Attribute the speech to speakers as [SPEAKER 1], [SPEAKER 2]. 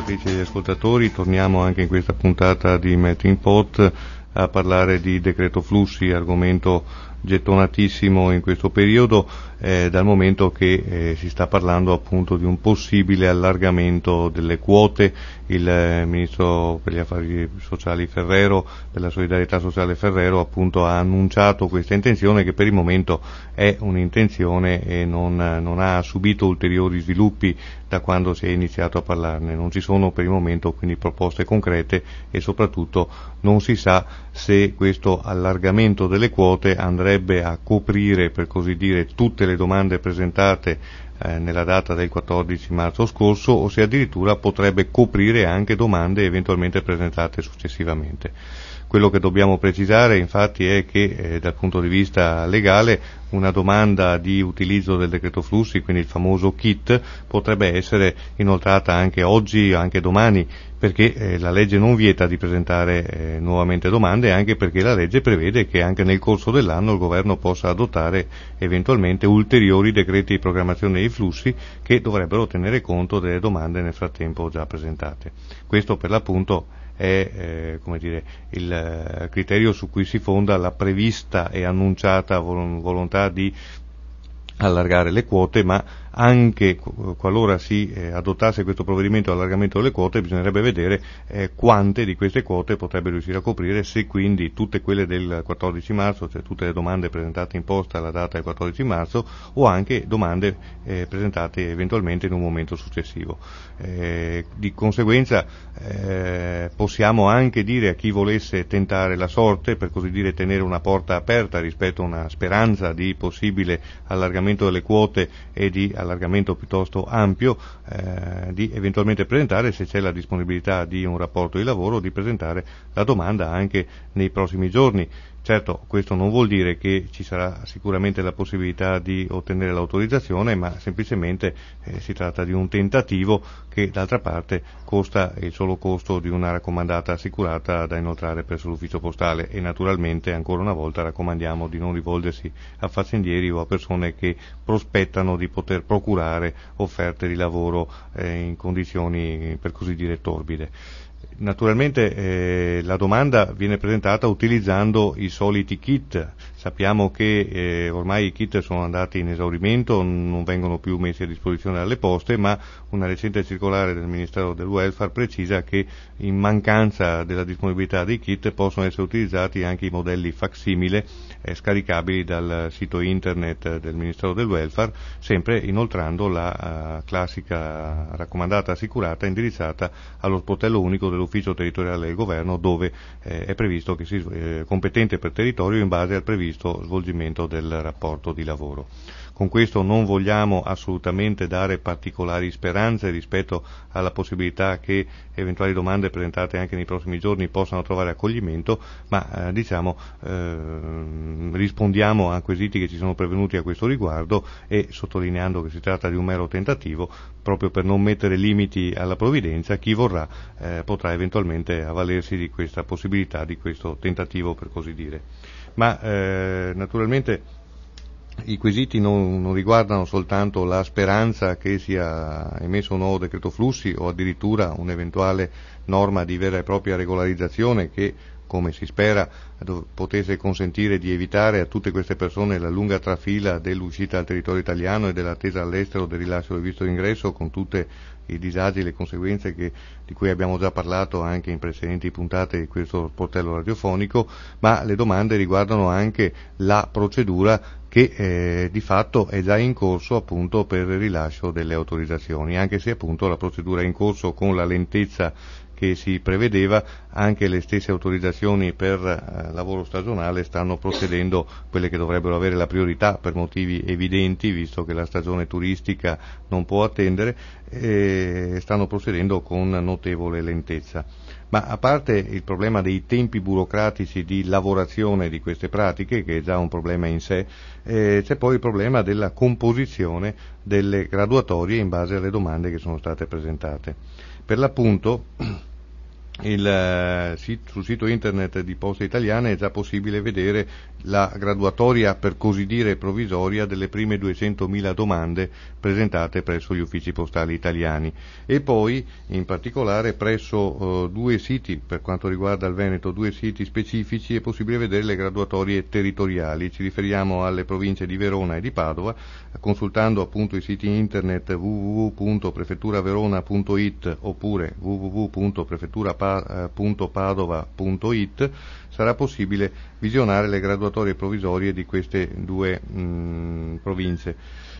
[SPEAKER 1] ascoltatrici e ascoltatori, torniamo anche in questa puntata di Melting Pot a parlare di decreto flussi, argomento gettonatissimo in questo periodo, dal momento che si sta parlando appunto di un possibile allargamento delle quote. Il Ministro per gli Affari Sociali Ferrero, per la Solidarietà Sociale Ferrero, appunto ha annunciato questa intenzione, che per il momento è un'intenzione e non ha subito ulteriori sviluppi da quando si è iniziato a parlarne. Non ci sono per il momento quindi proposte concrete e soprattutto non si sa se questo allargamento delle quote andrebbe a coprire, per così dire, tutte le domande presentate nella data del 14 marzo scorso, o se addirittura potrebbe coprire anche domande eventualmente presentate successivamente. Quello che dobbiamo precisare infatti è che dal punto di vista legale una domanda di utilizzo del decreto flussi, quindi il famoso kit, potrebbe essere inoltrata anche oggi, anche domani, perché la legge non vieta di presentare nuovamente domande, anche perché la legge prevede che anche nel corso dell'anno il governo possa adottare eventualmente ulteriori decreti di programmazione dei flussi che dovrebbero tenere conto delle domande nel frattempo già presentate. Questo per l'appunto è il criterio su cui si fonda la prevista e annunciata volontà di allargare le quote, ma anche qualora si adottasse questo provvedimento di allargamento delle quote bisognerebbe vedere quante di queste quote potrebbe riuscire a coprire, se quindi tutte quelle del 14 marzo, cioè tutte le domande presentate in posta alla data del 14 marzo, o anche domande presentate eventualmente in un momento successivo. Di conseguenza possiamo anche dire a chi volesse tentare la sorte, per così dire tenere una porta aperta rispetto a una speranza di possibile allargamento delle quote e di allargamento piuttosto ampio, di eventualmente presentare, se c'è la disponibilità di un rapporto di lavoro, di presentare la domanda anche nei prossimi giorni. Certo, questo non vuol dire che ci sarà sicuramente la possibilità di ottenere l'autorizzazione, ma semplicemente si tratta di un tentativo che d'altra parte costa il solo costo di una raccomandata assicurata da inoltrare presso l'ufficio postale, e naturalmente ancora una volta raccomandiamo di non rivolgersi a faccendieri o a persone che prospettano di poter procurare offerte di lavoro in condizioni per così dire torbide. Naturalmente la domanda viene presentata utilizzando i soliti kit. Sappiamo che ormai i kit sono andati in esaurimento, non vengono più messi a disposizione dalle poste, ma una recente circolare del Ministero del Welfare precisa che in mancanza della disponibilità dei kit possono essere utilizzati anche i modelli facsimile scaricabili dal sito internet del Ministero del Welfare, sempre inoltrando la classica raccomandata assicurata indirizzata allo sportello unico dell'ufficio territoriale del governo, dove è previsto che competente per territorio in base al previsto svolgimento del rapporto di lavoro. Con questo non vogliamo assolutamente dare particolari speranze rispetto alla possibilità che eventuali domande presentate anche nei prossimi giorni possano trovare accoglimento, ma rispondiamo a quesiti che ci sono pervenuti a questo riguardo, e sottolineando che si tratta di un mero tentativo, proprio per non mettere limiti alla provvidenza. Chi vorrà potrà eventualmente avvalersi di questa possibilità, di questo tentativo per così dire. Ma naturalmente i quesiti non riguardano soltanto la speranza che sia emesso un nuovo decreto flussi o addirittura un'eventuale norma di vera e propria regolarizzazione che, come si spera, potesse consentire di evitare a tutte queste persone la lunga trafila dell'uscita dal territorio italiano e dell'attesa all'estero del rilascio del visto d'ingresso, con tutti i disagi e le conseguenze di cui abbiamo già parlato anche in precedenti puntate di questo sportello radiofonico, ma le domande riguardano anche la procedura che di fatto è già in corso appunto per il rilascio delle autorizzazioni, anche se appunto la procedura è in corso con la lentezza che si prevedeva. Anche le stesse autorizzazioni per lavoro stagionale stanno procedendo, quelle che dovrebbero avere la priorità per motivi evidenti, visto che la stagione turistica non può attendere, stanno procedendo con notevole lentezza. Ma a parte il problema dei tempi burocratici di lavorazione di queste pratiche, che è già un problema in sé, c'è poi il problema della composizione delle graduatorie in base alle domande che sono state presentate. Per l'appunto sul sito internet di Poste Italiane è già possibile vedere la graduatoria, per così dire provvisoria, delle prime 200.000 domande presentate presso gli uffici postali italiani, e poi in particolare presso due siti, per quanto riguarda il Veneto, due siti specifici è possibile vedere le graduatorie territoriali. Ci riferiamo alle province di Verona e di Padova, consultando appunto i siti internet www.prefetturaverona.it oppure www.prefettura.padova.it sarà possibile visionare le graduatorie provvisorie di queste due province.